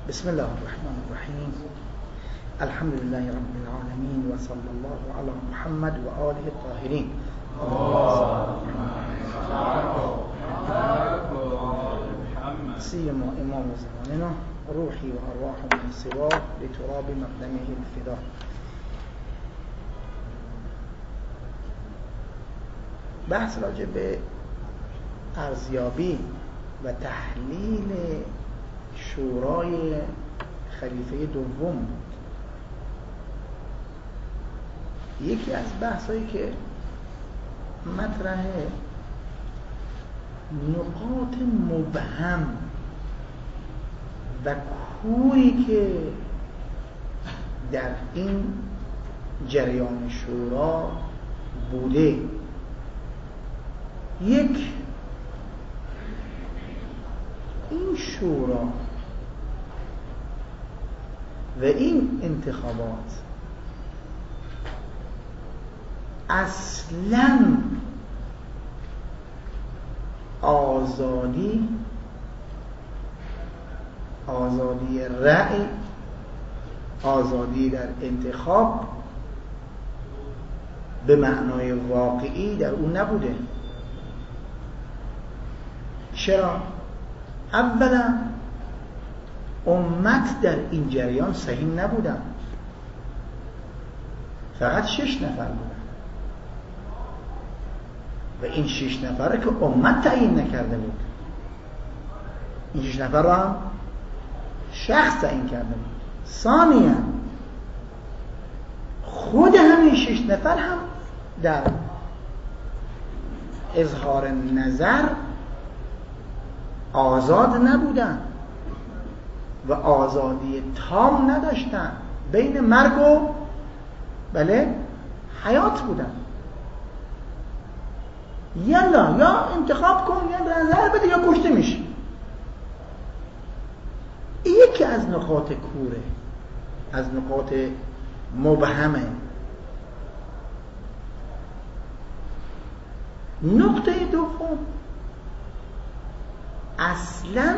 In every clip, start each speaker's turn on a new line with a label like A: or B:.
A: بسم الله الرحمن الرحیم. الحمد لله رب العالمین و صلی الله علی محمد و آله الطاهرین. سیما امام زماننا روحی و ارواح من سوا لتراب مقدمه الفدا. بحث راجع به ارزیابی و تحلیل شورای خلیفه دوم بود. یکی از بحثایی که مطرح نقاط مبهم و کوری که در این جریان شورا بوده. یک، این شورا و این انتخابات اصلاً آزادی رأی، آزادی در انتخاب به معنای واقعی در اون نبوده. چرا؟ اولا امت در این جریان صحیح نبودن، فقط 6 نفر بودن و این 6 نفره که امت تعیین نکرده بود. این 6 نفر را هم شخص تعیین کرده بود. ثانیاً خود همین 6 نفر هم در اظهار نظر آزاد نبودن و آزادی تام نداشتن، بین مرگ و حیات بودن. یلا یا انتخاب کن یا نظر بده یا کشته میشی. یکی از نقاط کوره، از نقاط مبهمه. نقطه دوم، اصلا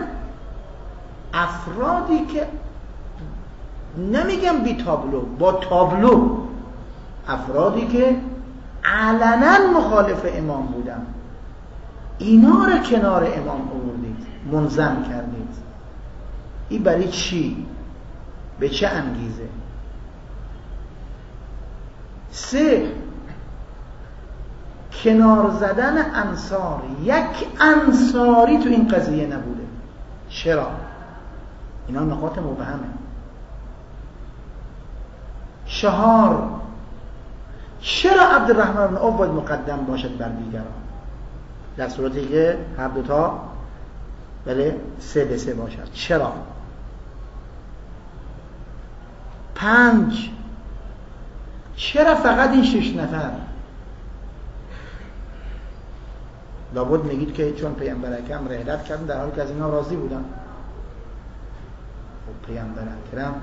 A: افرادی که نمیگم بی تابلو، با تابلو، افرادی که علنا مخالف امام بودن، اینا رو کنار امام آوردید، منظم کردید. این برای چی؟ به چه انگیزه؟ 3، کنار زدن انصار. یک انصاری تو این قضیه نبوده. چرا؟ اینا نقاط مبهمه. 4، چرا عبدالرحمن بن عوف باید مقدم باشد بر دیگران در صورتی که هر دوتا 3-3 باشد؟ چرا؟ 5، چرا فقط این 6 نفر؟ لابد میگید که چون پیامبر اکرم رحلت کردن در حالی که از اینا راضی بودن. خب پیامبر اکرم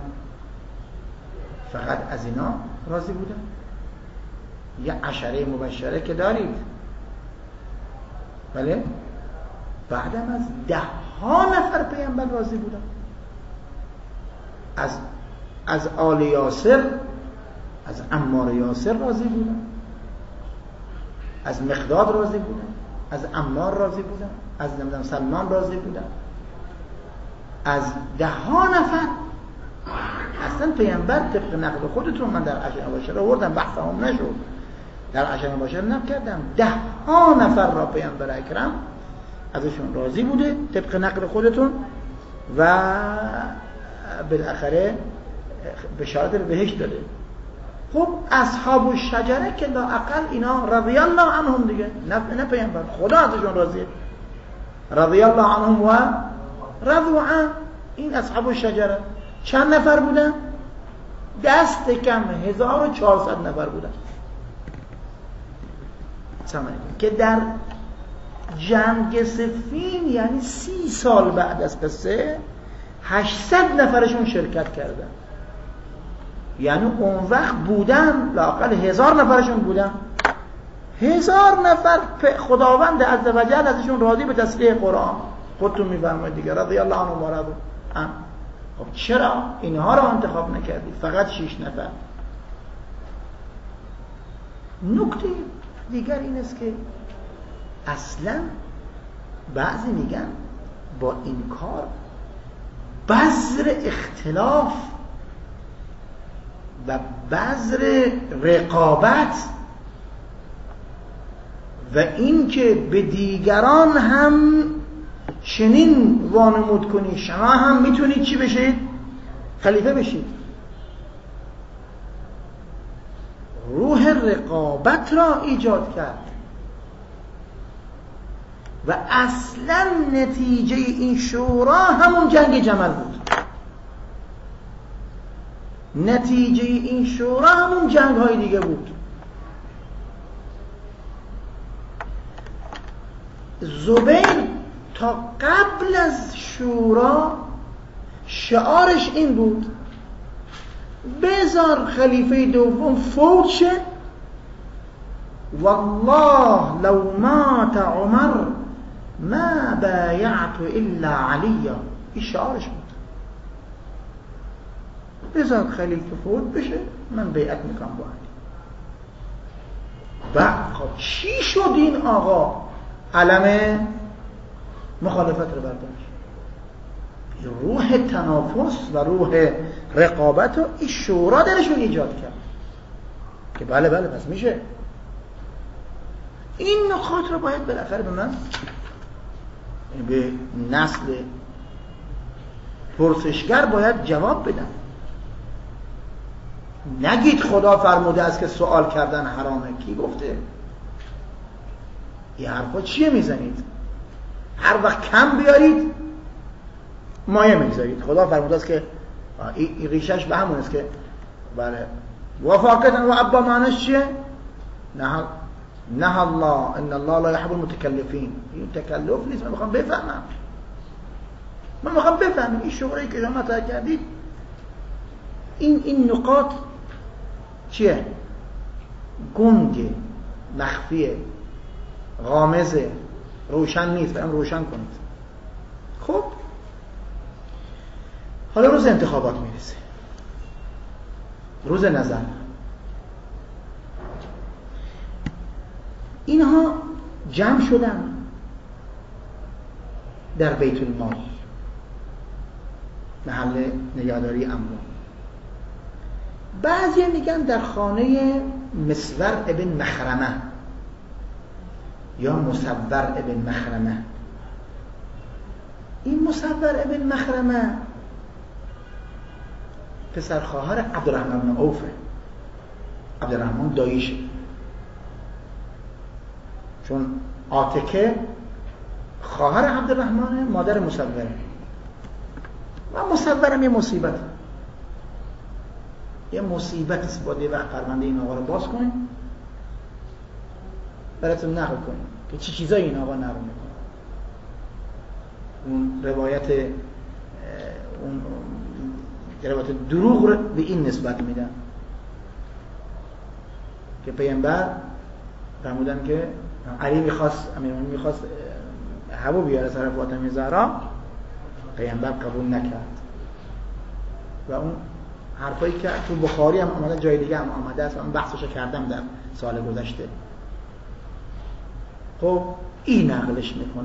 A: فقط از اینا راضی بودن؟ یه عشره مبشره که دارید، بله؟ بعدم از 10 نفر پیامبر راضی بودن. از آل یاسر، از عمار یاسر راضی بودن، از مقداد راضی بودن، از عمار راضی بودن، از سلمان راضی بودن، از 10 نفر. اصلا پیامبر طبق نقل خودتون، من در عشر مبشره آوردم، بحث هم نشد، در عشر مبشره نکردم. 10 نفر را پیامبر اکرم ازشون راضی بوده طبق نقل خودتون و بالاخره بشارت به بهشت داده. خب اصحاب الشجره که لااقل اینا رضی الله عنهم دیگه، نه پیامبر، خدا ازشون راضیه، رضی الله عنهم و رضوا عنه. این اصحاب الشجره چند نفر بودن؟ دست کم 1400 نفر بودن که در جنگ صفین، یعنی 30 سال بعد از قصه، 800 نفرشون شرکت کردن. یعنی اون وقت بودن لااقل 1000 نفرشون بودن. 1000 نفر خداوند عزوجل ازشون راضی به تصریح قرآن. خودتون میفرمایید دیگه، رضی الله عنهم و رضوا عنه. خب چرا اینها را انتخاب نکردید؟ فقط 6 نفر. نکته دیگر این است که اصلا بعضی میگن با این کار بذر اختلاف و بذر رقابت و این که به دیگران هم چنین وانمود کنی شما هم میتونید چی بشید؟ خلیفه بشید. روح رقابت را ایجاد کرد و اصلا نتیجه این شورا همون جنگ جمل بود. نتیجه این شورا همون جنگ های دیگه بود. زبیر تا قبل از شورا شعارش این بود بذار خلیفه دوم فوت شه، والله لو مات عمر ما بایعت الا علیا. این شعارش بود، بذار خلیفه فوت بشه من بیعت میکنم با علی. بعد خب چی شد این آقا علم مخالفت رو برداشت؟ روح تنافس و روح رقابت رو این شورا درشون ایجاد کرد که بله پس میشه. این نکات رو باید بالاخره به من، به نسل پرسشگر باید جواب بدن. نگید خدا فرموده است که سوال کردن حرامه. کی گفته؟ این حرفا چیه میزنید؟ هر وقت کم بیارید مایه میگذارید. خدا فرموده است که این ریشش به همون است که بله وفاقتن و ابا معنیش چیه؟ نه الله ان الله لا يحب المتکلفین. این تکلف نیست. من میخوام بفهمم این شورایی که شما مطرح کردید این نقاط چیه؟ گنگه، مخفیه، غامضه، روشن نیست. برام روشن کنید. خب حالا روز انتخابات میرسه، روز نظر. اینها جمع شدن در بیت المال، محل نگهداری اموال. بعضی میگن در خانه مسور ابن مخرمه یا مصور ابن مخرمه. این مصور ابن مخرمه پسر خواهر عبدالرحمن بن عوفه. عبدالرحمن داییشه، چون عاتکه خواهر عبدالرحمن، مادر مصوره. و مصورم یه مصیبت است. باید یه وقت پرونده این آقا رو باز کنیم براتون نقل کنیم که چی چیزایی این آقا نقل میکنه. اون روایت دروغ رو به این نسبت میدن که پیامبر فرمودن که علی میخواست هوا بیاره سر فاطمه زهرا، پیامبر قبول نکرد. و اون حرفایی که تو بخاری هم آمده، جای دیگه هم آمده است، من بحثش کردم در سال گذشته. خب این نقلش میکنه.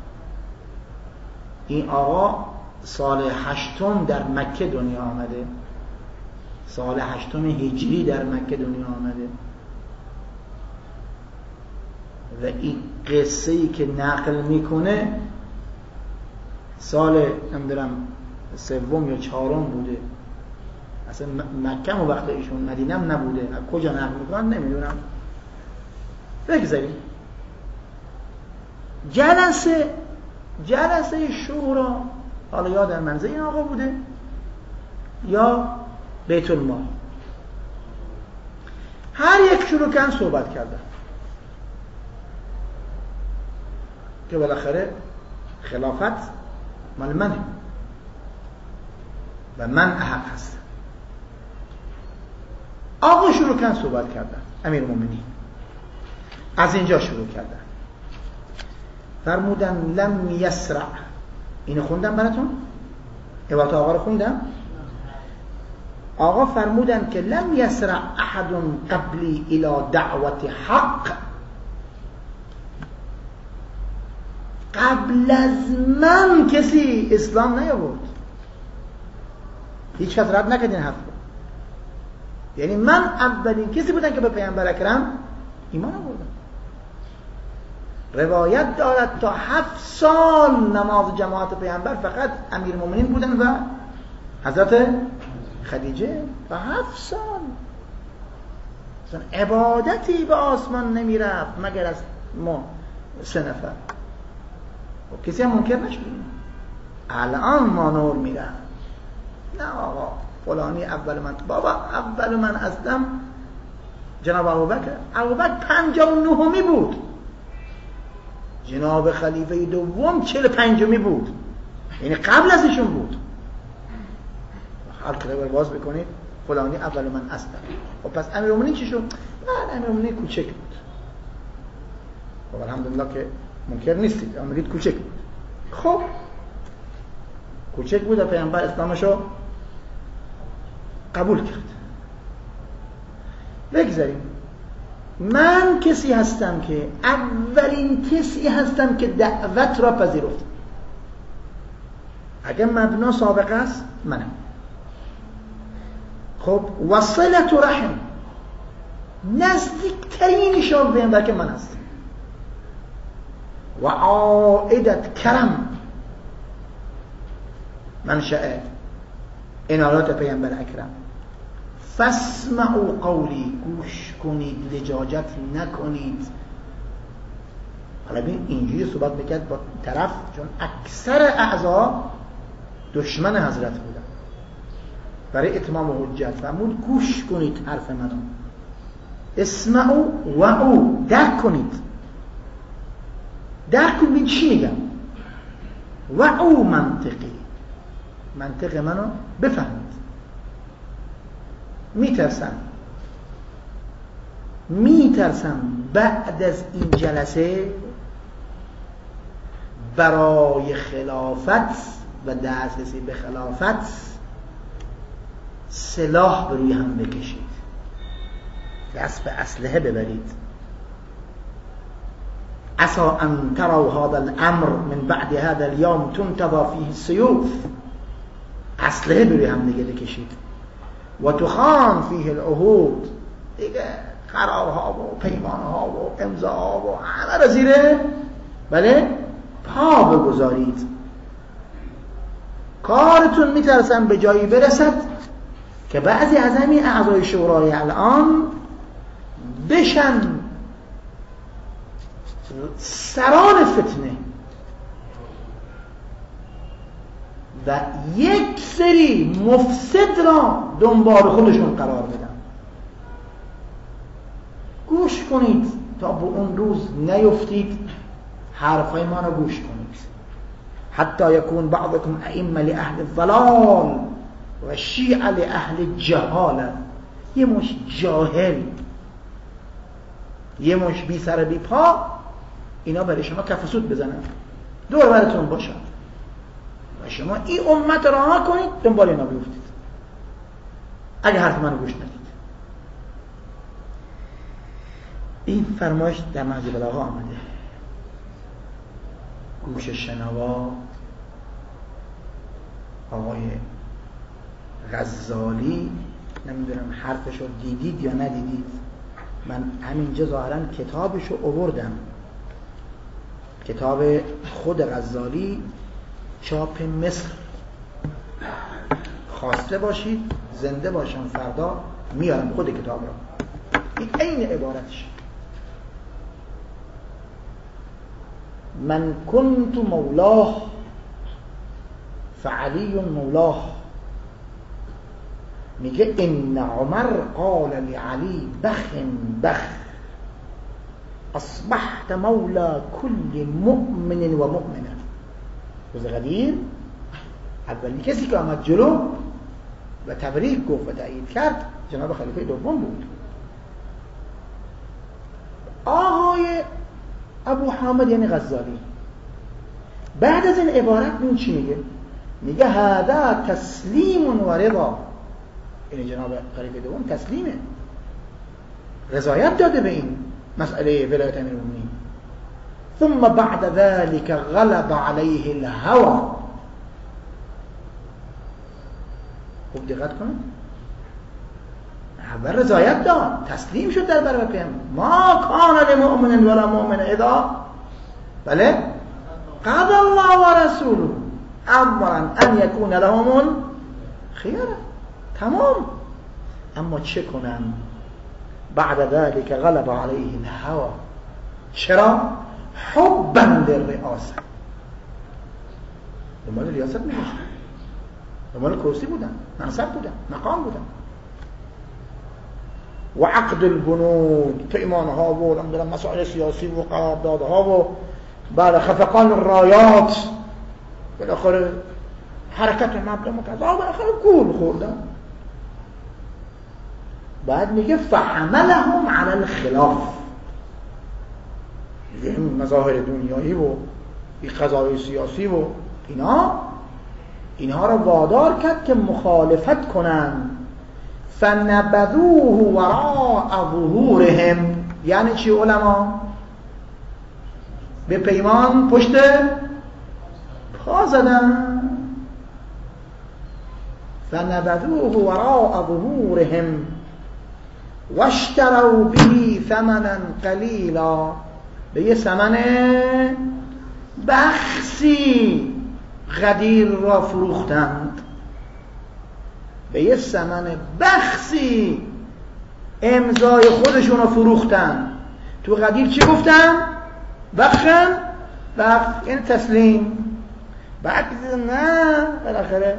A: این آقا سال 8 در مکه دنیا آمده، سال 8 هجری در مکه دنیا آمده. و این قصه‌ای که نقل میکنه سال نمیدونم 3 یا 4 بوده. اصلا مکه و وقت ایشون مدینه هم نبوده. از کجا نقل میکنن نمیدونم. بگذاریم. جلسه شورا حالا یا در منزل این آقا بوده یا بیت المال. هر یک شروع کردن صحبت کردن که بالاخره خلافت مال منه و من احق هستم. آقا شروع کردن صحبت کردن، امیرالمومنین از اینجا شروع کردن. فرمودن لم یسرع. اینو خوندم براتون. عبارت آقا رو خوندم. آقا فرمودن که لم یسرع احد قبلی الى دعوت حق، قبل از من کسی اسلام نیاورد. هیچ کس رد نکرد این حرف رو. یعنی من اولین کسی بودم که به پیامبر اکرم ایمان آوردم. روایت دارد تا 7 سال نماز جماعت پیامبر فقط امیرالمومنین بودن و حضرت خدیجه. تا 7 سال اصلا عبادتی به آسمان نمی رفت مگر از ما 3 نفر. و کسی هم منکر نشدیم. الان ما نور می رفت. نه آقا فلانی اول من، بابا اول من اصلا جناب ابوبکر 59می بود، جناب خلیفه دوم 45می بود، یعنی قبل از ایشون بود. هر کلمه باز بکنید فلانی اول من اصلا. خب پس امیرالمومنین چی شد؟ نه امیرالمومنین کوچک بود. خب الحمدلله که منکر نیستید، اما میگید کوچک بود. خب کوچک بود و پیامبر اسلامشو قبول کرد. بگذاریم من کسی هستم که اولین کسی هستم که دعوت را پذیرفت. اگه مبنا سابقه است منم. خب وصلت رحم، نزدیکترین شما پیامبر که من هستم. و عائدت کرم، منشأ عنایات پیامبر اکرم. فاسمعوا قولی، گوش کنید، لجاجت نکنید. حالا ببین اینجوری صحبت میکرد با طرف، چون اکثر اعضا دشمن حضرت بودن. برای اتمام حجت فرمود گوش کنید حرف منو. اسمعوا و او، درک کنید. درک کنید چی میگم. و او منطقی، منطق منو بفهمید. میترسم بعد از این جلسه برای خلافت و دسترسی به خلافت سلاح به روی هم بکشید، دست به اسلحه ببرید. عسى ان تروا هذا الامر من بعد هذا اليوم تنتظر فيه السيوف. اسلحه به روی هم دیگه بکشید. و تخان فیه العهود، دیگه قرارها و پیمانها و امضاها و همه را زیره پا بگذارید. کارتون میترسم به جایی برسد که بعضی از همین اعضای شورای الان بشن سران فتنه و یک سری مفسد را دنبال خودشون قرار بدن. گوش کنید تا به اون روز نیفتید، حرفای ما رو گوش کنید. حتی یکون بعضکم ائمه لأهل الضلال و شیعه لأهل جهاله. یه مش جاهل، یه مش بی سر بی پا، اینا برای شما کف سود بزنن، دور براتون باشن و شما این امت رها کنید، دنبال اینا بیفتید اگه حرف منو گوش ندید. این فرمایش در نهج البلاغه آمده. گوش شنوا آقای غزالی، نمیدونم حرفشو دیدید یا ندیدید، من همینجا ظاهرا کتابشو آوردم، کتاب خود غزالی چاپ مصر. خواسته باشید زنده باشم فردا میارم خود کتاب را. این عین عبارتش. من کنت مولاه فعلی مولاه. میگه ان عمر قال لعلی بخ بخ اصبحت مولا کل مؤمن و مؤمنه. روز قدیر اولی کسی که آمد جلو و تبریک گفت و تأیید کرد جناب خلیفه دوم بود. آقای ابو حامد یعنی غزالی بعد از این عبارت ببین چی میگه. میگه هذا تسلیم و رضا. این جناب خلیفه دوم تسلیمه، رضایت داده به این مسئله ولایت امیرالمومنین. ثم بعد ذلك غلب عليه الهوى. خوب دقت کنید، اول رضایت داد، تسلیم شد در برابر پیامبر. ما کان لمؤمن ولا مؤمن اذا بله قضى الله ورسوله امرا ان يكون لهم خيره. تمام. اما چه کنن؟ بعد ذلك غلب عليه الهوى. چرا؟ حبا للرئاسه. دنبال ریاست میگشتن، دنبال کرسی بودن، منصب بودن، مقام بودن. و عقد البنود، پیمانها و مسائل سیاسی و قراردادها و بعد خفقان الرایات، بالاخره حرکت مبلغ و کذا، بالاخره گول خوردن. بعد میگه فحملهم على الخلاف. این مظاهر دنیایی و این قضايا سیاسی و اینها را وادار کرد که مخالفت کنن. فنبذوه وراء ظهورهم. یعنی چی علما؟ به پیمان پشت پا زدن. فنبذوه وراء ظهورهم واشتروا به ثمنا قلیلا. به یه ثمن بخسی غدیر را فروختند. به یه ثمن بخسی امضای خودشون را فروختند. تو غدیر چی گفتن؟ بخشن، بخش یعنی تسلیم. بعد دیدن نه، بالاخره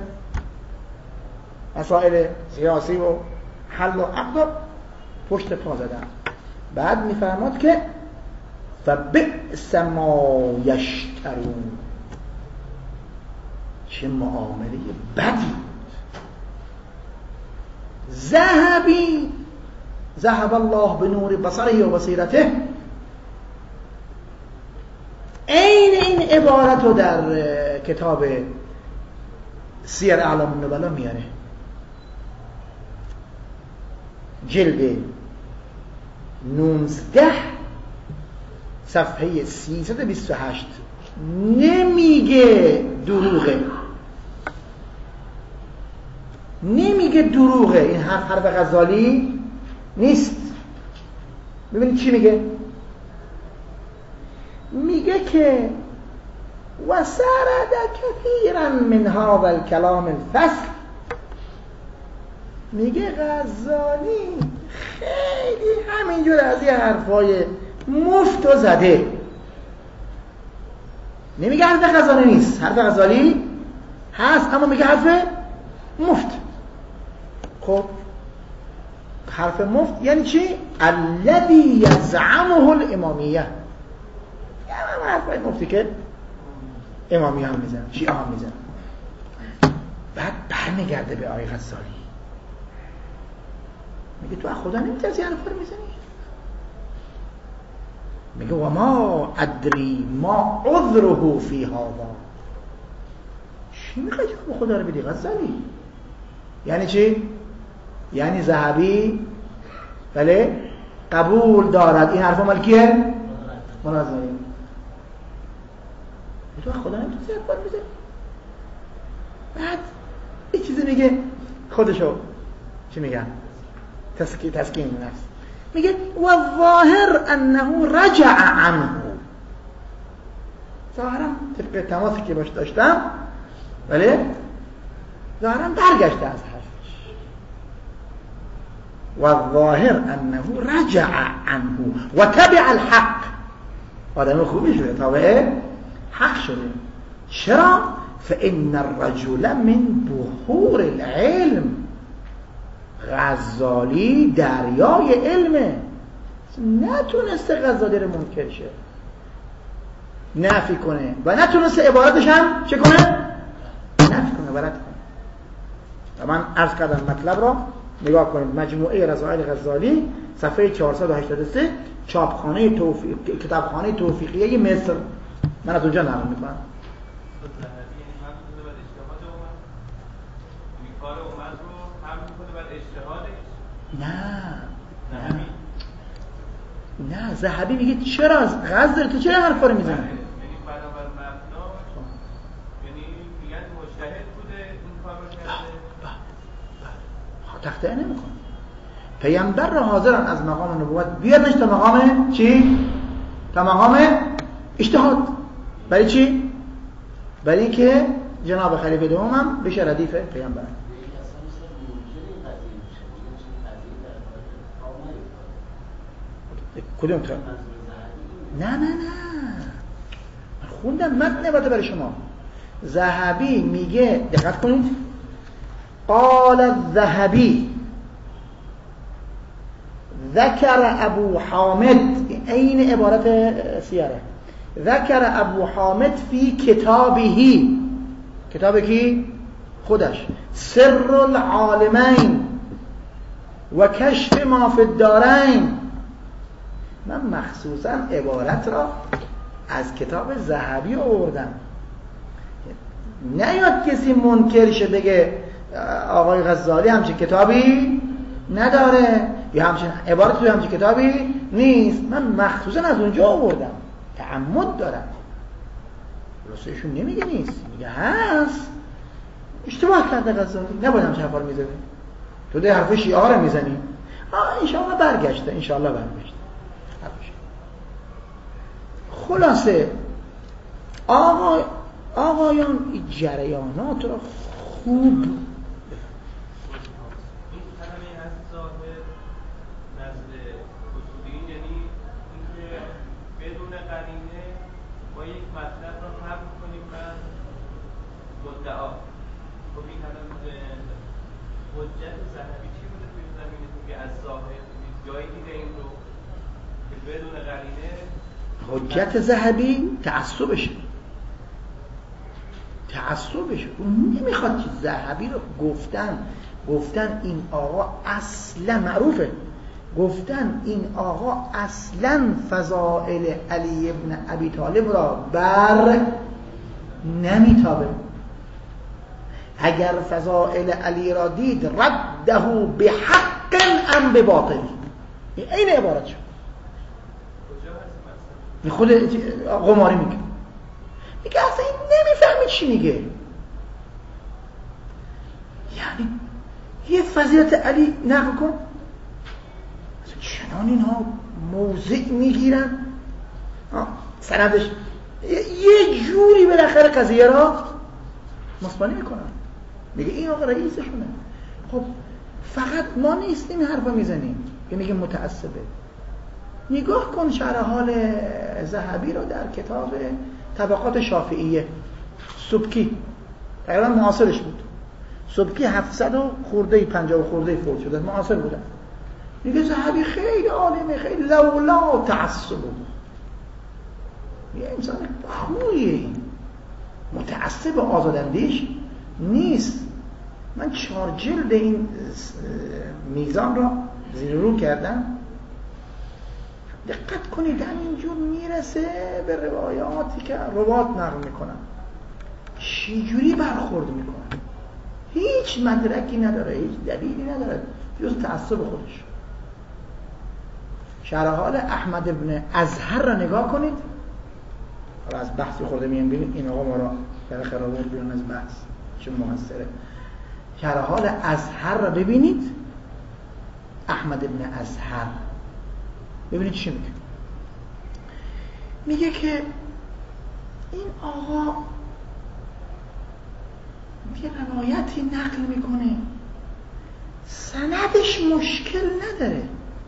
A: مسائل سیاسی و حل و عقد پشت پا زدن. بعد میفرماد که فبئس ما یشترون. چه معامله بدی. ذهب الله بنور بصره و بصیرته. این عبارت رو در کتاب سیر اعلام النبلا میاره، جلد 19 صفحه 328. نمیگه دروغه. این حرف غزالی نیست. ببینید چی میگه. میگه که وسرد كثيرا من هذا الكلام الفصل. میگه غزالی خیلی همینجور از یه حرفای مفت و زده. نمیگه حرف غزالی نیست، حرف غزالی هست، اما میگه حرف مفت. خب حرف مفت یعنی چی؟ الذي يزعمه الامامیه. یعنی حرفای مفتی که امامیه هم میزن، شیعه هم میزن. بعد برمیگرده به آقای غزالی میگه تو از خدا نمیترسی حرفا رو میزنی؟ میگه و ما ادری ما عذره فی هذا. چی میخوای جواب خدا رو بدی غزالی؟ یعنی چی؟ یعنی ذهبی بله قبول دارد این حرفا مال کیه؟ مال غزالی. تو از خدا نمیترسی حرفا رو میزنی؟ بعد یه چیزی میگه خودشو چی میگن؟ تسکین نفس. میگه و ظاهر انه رجع عنه. ظاهرا طبق تماسی که باش داشتم ولی ظاهرا برگشته از حرفش. و ظاهر انه رجع عنه و تبع الحق. آدم خوبی شده، تابع حق شده. چرا؟ فإن الرجل من بحور العلم. غزالی دریای علمه، نتونسته غزالی رو منکر شه، نفی کنه و نتونسته عبارتش هم چه کنه؟ نفی کنه، عبارت کنه. من عرض کردم مطلب را نگاه کنید. مجموعه رسائل غزالی صفحه 483 کتابخانه توفیقیه مصر. من از اونجا نقل میکنم.
B: کار امت رو حمل میکنه بر اجتهادش؟
A: نه ذهبی میگه چرا قصد داره تو چرا حرفا رو میزنی؟
B: یعنی بنابر مبنا یعنی میگن مجتهد بوده این کار رو کرده؟
A: تخطئه نمیکنه. پیامبر را حاضرن از مقام نبوت بیارنش تا مقام چی؟ تا مقام اجتهاد. برای چی؟ برای اینکه جناب خلیفه دومم بشه ردیف پیامبر. کدوم تا؟ نه خوندم متن نباته برای شما. ذهبی میگه دقت کنید قال الذهبی ذکر ابو حامد این عبارت سیاره ذکر ابو حامد فی کتابهی کتاب کی؟ خودش سر العالمین و کشف ما فی الدارین. من مخصوصا عبارت را از کتاب ذهبی آوردم نیاد کسی منکر شه بگه آقای غزالی همچین کتابی نداره یا همچین عبارت توی همچین کتابی نیست. من مخصوصا از اونجا آوردم تعمد دارم. رسولشون نمیگه نیست میگه هست. اشتباه کرده غزالی نباید همچین حرفا رو میزنی. تو ده حرف شیعه رو میزنی. انشاءالله برگشته انشاءالله برگشته. خلاصه آقایان این جریانات را خوب
B: این کلمه از ظاهر نزد اصولیین یعنی اینکه بدون قرینه ما یک مطلب را حمل کنیم بر مدعا. خب این کلمه حجت ذهبی چی بوده توی زمینه که از ظاهر جایی دیده این رو که بدون قرینه؟
A: حجت ذهبی تعصبشه. اون نمیخواد که ذهبی رو گفتن این آقا اصلا معروفه گفتن این آقا اصلا فضائل علی ابن ابی طالب را بر نمیتابه. اگر فضائل علی را دید رده به حق ام به باطل. این عبارت شد. خود قماری میگه اصلا این نمیفهمید چی میگه. یعنی یه فضیلت علی نقل کن چنان اینها موضع میگیرن سندش یه جوری بالاخره قضیه را مصبانی میکنن. میگه این آقا رئیسشونه. خب فقط ما نیستیم این حرفا میزنیم که میگه متعصبه. نگاه کن شرح حال ذهبی رو در کتاب طبقات شافعیه. سبکی تقریبا معاصرش بود. سبکی 700 خورده 50 خورده فوت شده معاصر بودن. میگه ذهبی خیلی عالمه خیلی لولا تعصب بود. یه انسان کویه متعصب آزاداندیش نیست. من 4 جلد این میزان را زیر رو کردم. دقت کنید همینجور میرسه به روایاتی که روات نقل میکنن چجوری برخورد میکنن. هیچ مدرکی نداره هیچ دلیلی نداره جز تعصب خودش. شرح حال احمد ابن ازهر را نگاه کنید. حالا از بحثی خورده میان ببینید این آقا ما را در خرابات بیرون از بحث چه موثره. شرح حال ازهر را ببینید. احمد ابن ازهر ببینید چی میگه. میگه که این آقا یه روایتی نقل میکنه سندش مشکل نداره.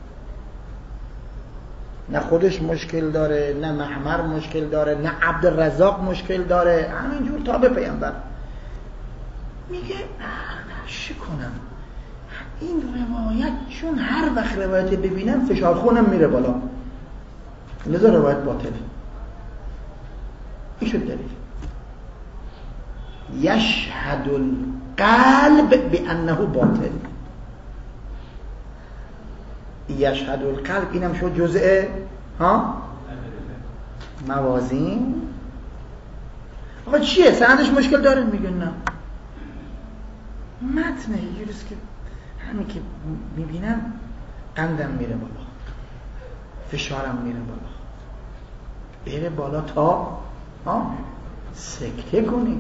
A: نه خودش مشکل داره نه معمر مشکل داره نه عبدالرزاق مشکل داره همینجور تا به پیامبر. میگه چی کنم این روایت چون هر وقت روایت ببینم فشار خونم میره بالا لذا روایت باطل. این شد دلیل. یشهد القلب بانه باطل. یشهد القلب اینم شد جزء موازین. آقا چیه سندش مشکل داره؟ میگه نه متنه یه روز که همین که میبینم قندم میره بالا، فشارم میره بالا، بره بالا تا سکته کنی،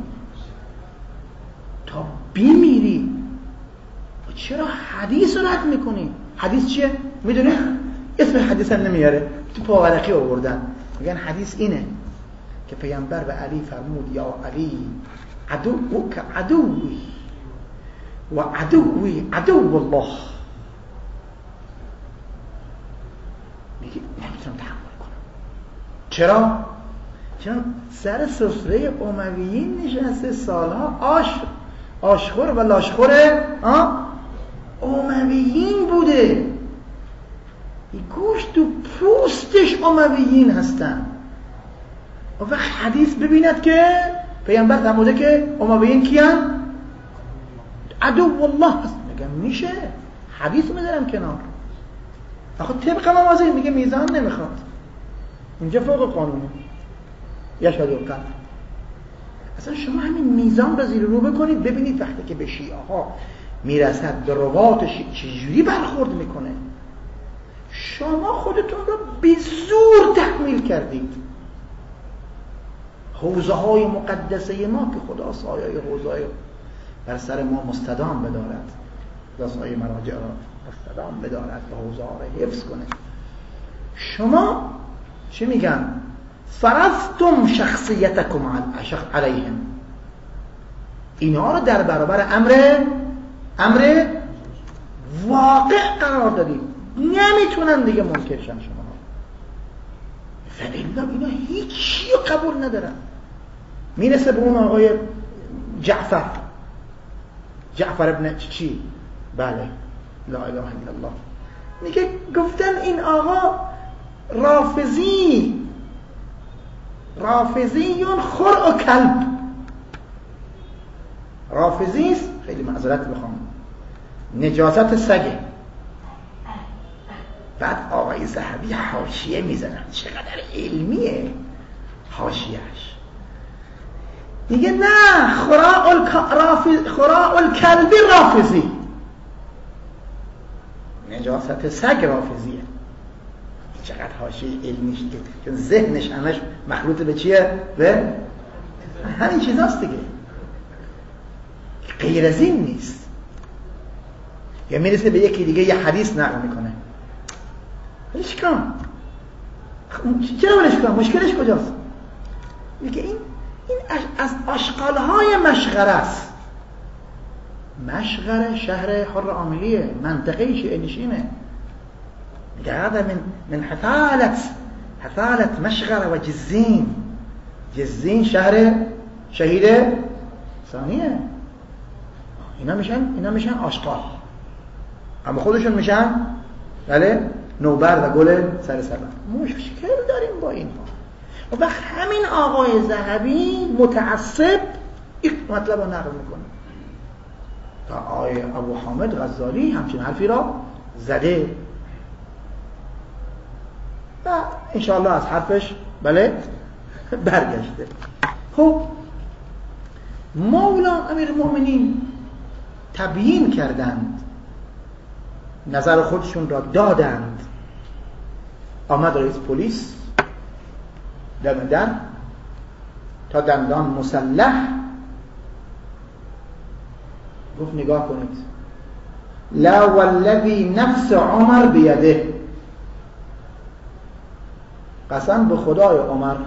A: تا بیمیری. چرا حدیث رو رد میکنی؟ حدیث چیه؟ میدونی؟ اسم حدیث هم نمیاره، تو پاورقی آوردن، میگن حدیث اینه که پیامبر به علی فرمود یا علی عدوک عدوی و عدوی عدو الله. میگه نمیتونم تحمل کنم. چرا؟ چون سر سفره امویین نشسته سالها، آشخور و لاشخور امویین بوده، گوشت و پوستش امویین هستن. و وقت حدیث ببیند که پیامبر فرموده که امویین کیان؟ عدو الله هست. میگم میشه حدیث میذارم کنار، آخه طبق موازی میگه میزان نمیخواد، اینجا فوق قانونه یشهد القلب. اصلا شما همین میزان رو زیر رو بکنید ببینید وقتی که به شیعه ها میرسد به رواتش چجوری برخورد میکنه. شما خودتون رو به زور تحمیل کردید. حوزه های مقدسه ما که خدا سایه حوزه بر سر ما مستدام بدارد، خدا سایه مراجع را مستدام بدارد و حوزه ها را حفظ کنه. شما چی میگن؟ فرضتم شخصیتکم علیهم، اینا رو در برابر امر واقع قرار دادید، نمیتونن دیگه منکرشن. شما فعلا اینا هیچی رو قبول ندارن. میرسه به اون آقای جعفر ابن چی؟ بله لا اله الا الله. میگه گفتن این آقا رافضیون خرع و کلب، رافضیست، خیلی معذرت میخوام، نجاست سگه. بعد آقای ذهبی حاشیه میزنن، چقدر علمیه حاشیهش. میگه نه، خراء الکلب رافضی، نجاست سگ رافضیه. چقدر حاشیه علمیش، چون ذهنش همش مخلوط به چیه؟ به همین چیزاست دیگه، غیر از این نیست. یا میرسه به یکی دیگه یه حدیث نقل میکنه، ولش کن، چرا ولش کن؟ مشکلش کجاست؟ میگه این از آشغالهای مشغره است. مشغره شهر حر عاملیه، منطقه شیعه نشینه. میگه هذا من حثالة مشغره و جزین شهر شهید ثانیه. اینا میشن آشغال، اما خودشون میشن بله نوبر و گل سر سبن. مشکل داریم با اینها. و وقت همین آقای ذهبی متعصب این مطلب رو نقل میکنه تا آقای ابو حامد غزالی همچین حرفی را زده و انشاءالله از حرفش بله برگشته. خب مولا امیرالمؤمنین تبیین کردند، نظر خودشون را دادند. آمد رئیس پلیس دم تا دندان مسلح گفت نگاه کنید، لا والذی نفس عمر بیده، قسم به خدای عمر،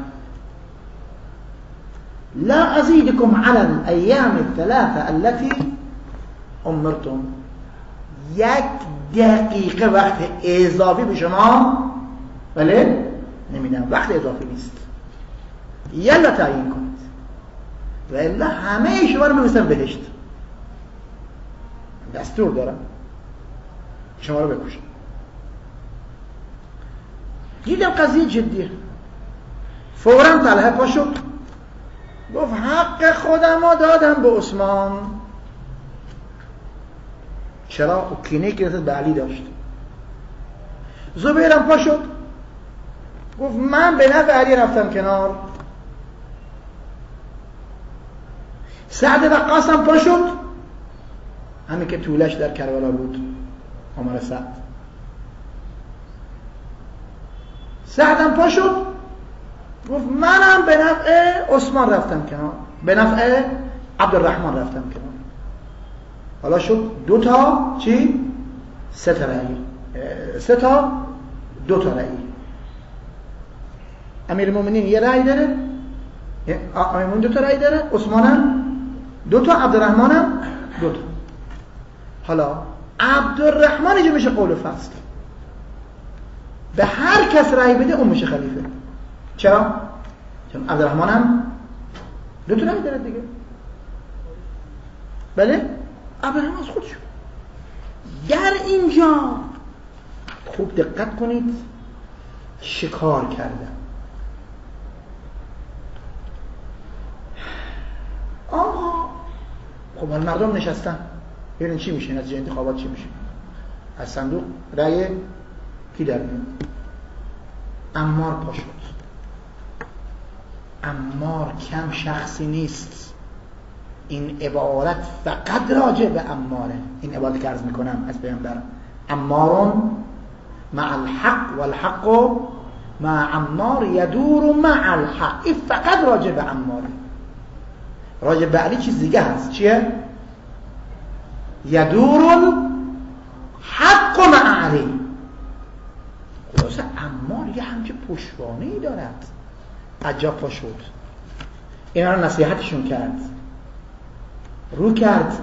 A: لا ازیدکم علی الایام الثلاثه التي امرتم، یک دقیقه وقت اضافی به شما بله نمیدم، وقت اضافی نیست، یلا تعیین کنید و الا همه شما رو می‌برم بهشت. دستور دارم شما رو بکشم. دیدم قضیه جدیه، فوراً طلحه پا شد گفت حق خودم رو دادم به عثمان. چرا؟ کینه که به علی داشت. زبیرم پا شد گفت من به نفع علی رفتم کنار. سعد وقاصم پا شد همین که طولش در کربلا بود، عمر سعد. سعدم پا شد گفت منم به نفع عثمان رفتم کنار، به نفع عبدالرحمن رفتم کنار. حالا شد 2 تا چی؟ 3 تا رأی، 3 تا 2 تا رأی. امیرالمومنین یه رأی داره، امیرالمومنین 2 تا رأی داره، عثمانم 2 تا، عبدالرحمنم 2 تا. حالا عبدالرحمن اینجا میشه قول فصل، به هر کس رأی بده اون میشه خلیفه. چرا؟ چون عبدالرحمنم 2 تا رأی داره دیگه. بله؟ عبدالرحمن از خودش. در اینجا خوب دقت کنید، شکار کردن. آقا خب مردم نشستن، ببینید چی میشه، نتیجه انتخابات چی میشه. از صندوق رأی کی در میاد؟ عمار پا شد. عمار کم شخصی نیست، این عبارت فقط راجع به عماره. این عبارت که عرض میکنم از پیامبر، عمارون مع الحق والحق مع عمار يدور مع الحق. این فقط راجع به عماره. راجع به علی چیز دیگه هست. چیه؟ يدور الحق مع علی. خلاصه عمار یه همچه پشتوانه‌ای دارد. عجب پا شد، اینا رو نصیحتشون کرد، رو کرد،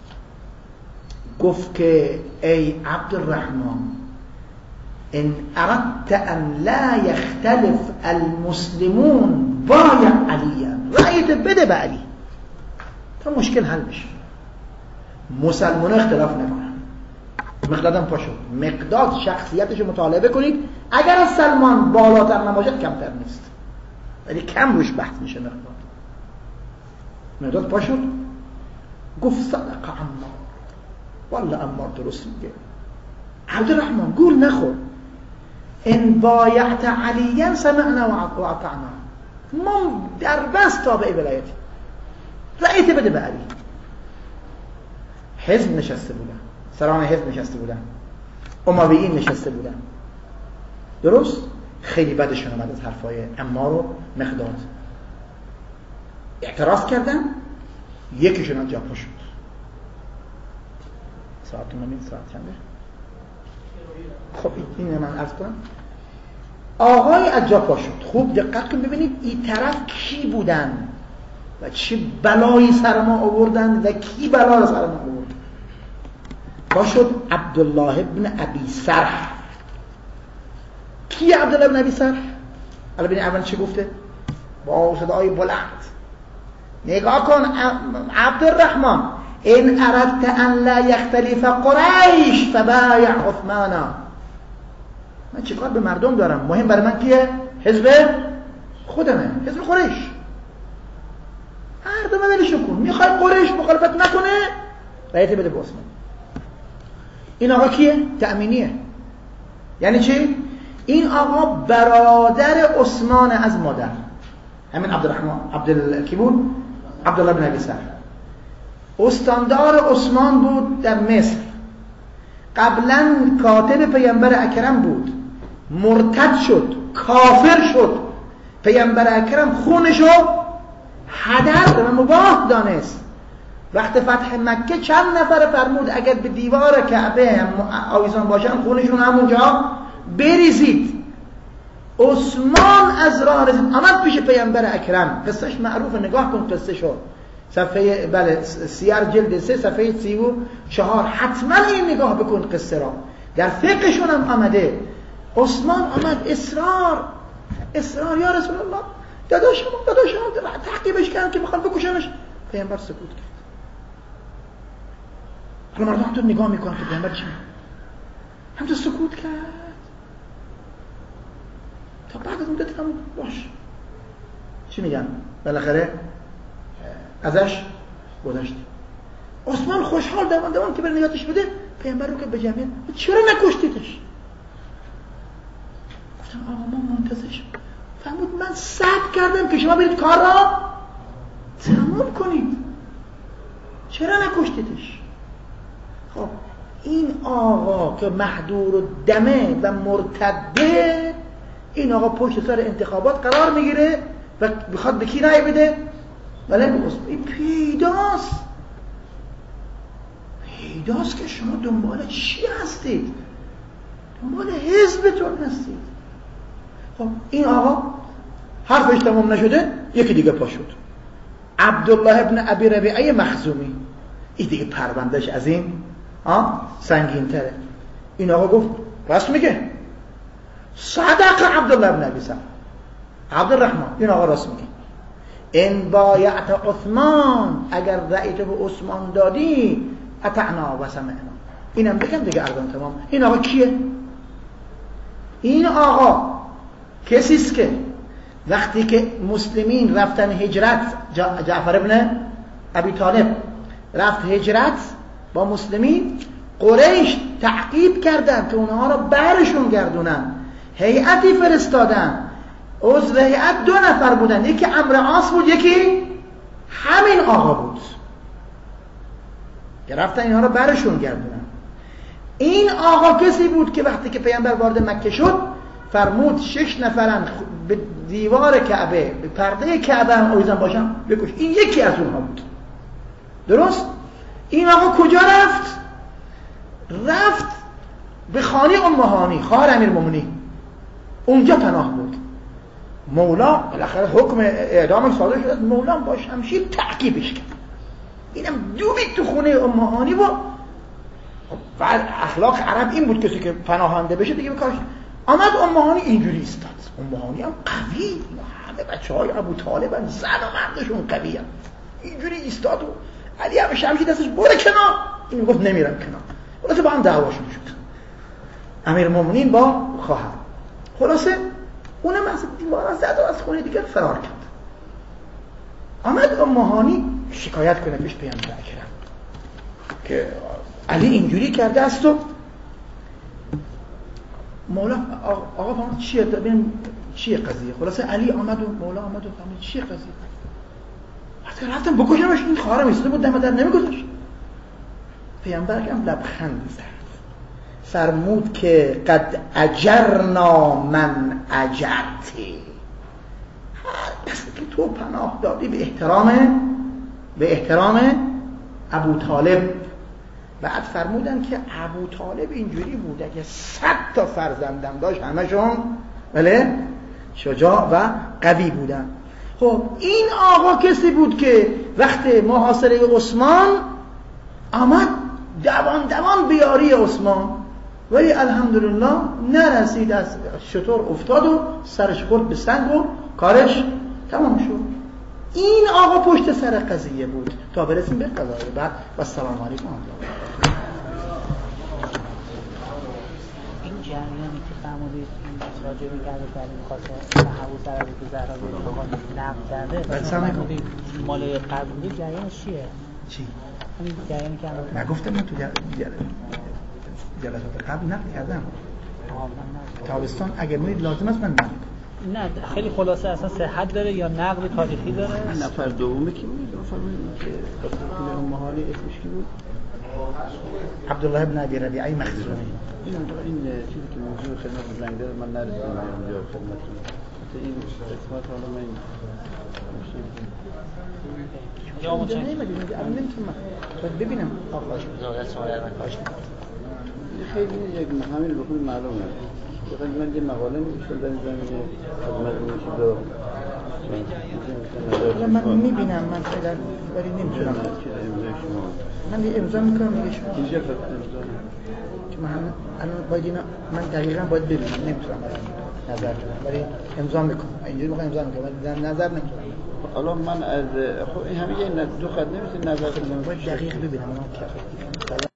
A: گفت که ای عبدالرحمن ان اردت ان لا يختلف المسلمون بایع علیه، رأیت بده به علی تا مشکل حل بشه. مسلمان اختلاف نکنن. مقدادم پا شد. مقداد شخصیتش رو مطالعه کنید، اگر از سلمان بالاتر نباشد کمتر نیست، ولی کم روش بحث میشه. مقداد پا شد گفت صدق عمار، والله عمار درست میگه. عبدالرحمن گول نخور، ان بایعت علیا سمعنا و اطعنا، ما در بس تابع ولایتی، رأیت بده به علی. حزب نشسته بودن، سران حزب نشسته بودن، امویین نشسته بودن. درست؟ خیلی بدشون اومد از حرفای عمار و مقداد. اعتراض کردن، یکیشون از جا پا شد. ساعتون نمید، ساعت چنده؟ خب این من عرض کنم. آقای از جا پا شد. خوب دقت کن ببینید این طرف کی بودن و چه بلایی سر ما آوردن و کی بلا رو سر ما آورد. پا شد عبدالله ابن ابی سرح. کی عبدالله ابن ابی سرح؟ الان ببین اول چه گفته با صدای بلند. نگاه کن عبدالرحمن ان اردت ان لا یختلف قریش فبایع عثمانا. من چیکار به مردم دارم؟ مهم برای من کیه؟ حزب خودمه، حزب قریش. مردم ولشون کن. میخوای قریش مخالفت نکنه رأیت بده به عثمان. این آقا کیه؟ تأمینیه. یعنی چی؟ این آقا برادر عثمان از مادر، همین عبدالرحمن کی بود؟ عبدالله بن ابی سرح. استاندار عثمان بود در مصر. قبلا کاتب پیامبر اکرم بود، مرتد شد، کافر شد. پیامبر اکرم خونشو هدر و مباح دانست. وقت فتح مکه چند نفر فرمود اگر به دیوار کعبه آویزان باشن خونشون همونجا بریزید. عثمان از راه رسید، آمد پیش پیامبر اکرم. قصهش معروف، نگاه کن قصه شو. صفحه بله سیر جلد 3 صفحه 34. حتما این نگاه بکن قصه را. در فقهشون هم آمده. عثمان آمد اصرار یا رسول الله داداشم تعقیبش کردن که بخواد بکشنش. پیامبر سکوت کرد. حالا مردم تو نگاه میکنن که پیامبر چی میگه؟ هم تو سکوت کرد تا بعد از اون دیدم باش چی میگن بالاخره ازش گذشت. عثمان خوشحال دوان که بره نجاتش بده. پیامبر رو که به جمعیت چرا نکشتیدش؟ گفتم آقا ما منتظر شدیم. فرمود من صبر کردم که شما برید کار را تمام کنید. چرا نکشتیدش؟ خب این آقا که محدور دمه و مرتده، این آقا پشت سر انتخابات قرار میگیره و بخواد به کی رأی بده؟ بله این پیداست که شما دنبال چی هستید؟ دنبال حزبتون هستید. خب این آقا حرفش تمام نشده، یکی دیگه پا شد، عبدالله ابن ابی ربیعه مخزومی. این دیگه پروندهش از این سنگین تره. این آقا گفت راست میگه، صدق عبدالله ابن ابی سعد، عبدالرحمن، این آقا راست میگه. ان بایعت عثمان، اگر رأیت به عثمان دادی، اطعنا و سمعنا. اینم بگم دیگه ارزان تمام. این آقا کیه؟ این آقا کسی است که وقتی که مسلمین رفتن هجرت، جعفر ابن ابی طالب رفت هجرت با مسلمین، قریش تعقیب کردن که اونها را برشون گردونن، هیئتی فرستادن. عضو هیئت 2 نفر بودن، یکی عمرو عاص بود، یکی همین آقا بود که رفتن اینها را برشون گردونن. این آقا کسی بود که وقتی که پیامبر وارد مکه شد فرمود 6 نفرن به دیوار کعبه، به پرده کعبه هم آویزان باشن بکش. این یکی از اونها بود. درست؟ این آقا کجا رفت؟ رفت به خانه ام هانی، خواهر امیرالمومنین، اونجا پناه بود. مولا بالاخره حکم اعدامش صادر شد، مولا با شمشیر تعقیبش کرد. اینم دوبید تو خونه ام هانی و بعد اخلاق عرب این بود کسی که پناهنده بشه دیگه بکارش. آمد ام هانی اینجوری ایستاد. ام هانی هم قوی، همه بچهای ابو طالبن، زن و مردشون قوی هم. اینجوری ایستاد و علی هم شمشیر دستش بره کنار، این گفت نمیرم کنار. خلاصه با هم دعواشون شد، امیرالمومنین با خواهر. خلاصه اونم از دیوار زد و از خونه دیگر فرار کرد. آمد ام هانی شکایت کنه پیش پیامبر اکرم که علی اینجوری کرده است و مولا آقا فهمید چیه، ببین چیه قضیه. خلاصه علی آمد و مولا آمد و فهمید چیه قضیه. وقتی رفتم بکشمش، این خواهرم ایستاده بود دم در نمیگذاشت. پیامبر هم لبخند زد، فرمود که قد اجرنا من اجرتی، هر کسی که تو پناه دادی به احترام ابو طالب. بعد فرمودن که ابو طالب اینجوری بود اگه 100 تا فرزندم داشت همشون بله شجاع و قوی بودن. خب این آقا کسی بود که وقت محاصره عثمان آمد دوان بیاری عثمان، ولی الحمدلله نرسید، از شطور افتاد و سرش خورد به سنگ و کارش تمام شد. این آقا پشت سر قضیه بود تا برسیم به قضیه بعد. و السلام علیکم.
C: این جریانی که فرمودید راجع به کرده در این خاصه ابو سعد که زهرا رو نقد کرده، مال قبلی جریانش چیه؟
A: چی؟
C: همین جریانی که الان
A: نگفتم من تو جلسات قبل نقد کردم. تابستان اگر میرید لازم است من نقد.
C: نه خیلی خلاصه اصلا صحت داره یا نقد تاریخی داره؟
D: نفر دومی کی بود؟ فرمودید که خود ام هانی اسمش کی بود؟
A: عبدالله ابن ابی ربیعه مخزومی.
D: این چیزی که موضوع خدمت زنگ داره من نرسیدم اونجا خدمتتون. این قسمت حالا من
C: یا مچه
A: الان نمیتونم باید ببینم آقاش
C: زاده سوال کاش
D: خیلی یک همین بخون معلومه. فقط من یه مقاله می‌نوشتم در این زمینه خدمت اون چیزا.
A: حالا من میبینم، من فعلا ولی نمیتونم. من یه امضا میکنم دیگه شما.
D: اینجا فقط امضا.
A: که من الان باید اینا من دقیقاً باید ببینم، نمیتونم نظر بدم ولی امضا میکنم. اینجوری موقع امضا میکنم ولی نظر نمیتونم.
D: حالا من از خب همین یه دو خط نمیشه نظر بدم.
A: باید دقیق ببینم اون که